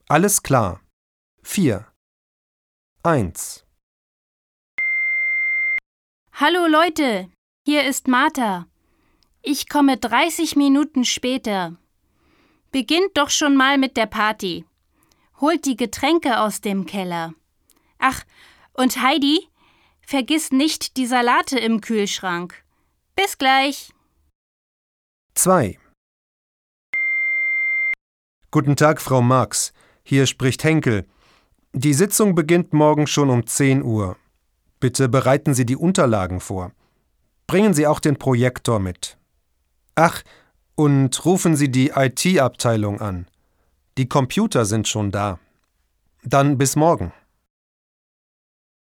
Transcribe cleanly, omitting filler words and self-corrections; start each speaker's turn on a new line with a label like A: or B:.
A: Alles klar. 4. 1.
B: Hallo Leute, hier ist Martha. Ich komme 30 Minuten später. Beginnt doch schon mal mit der Party. Holt die Getränke aus dem Keller. Ach, und Heidi, vergiss nicht die Salate im Kühlschrank. Bis gleich.
A: 2. Guten Tag, Frau Marx. Hier spricht Henkel. Die Sitzung beginnt morgen schon um 10 Uhr. Bitte bereiten Sie die Unterlagen vor. Bringen Sie auch den Projektor mit. Ach, und rufen Sie die IT-Abteilung an. Die Computer sind schon da. Dann bis morgen.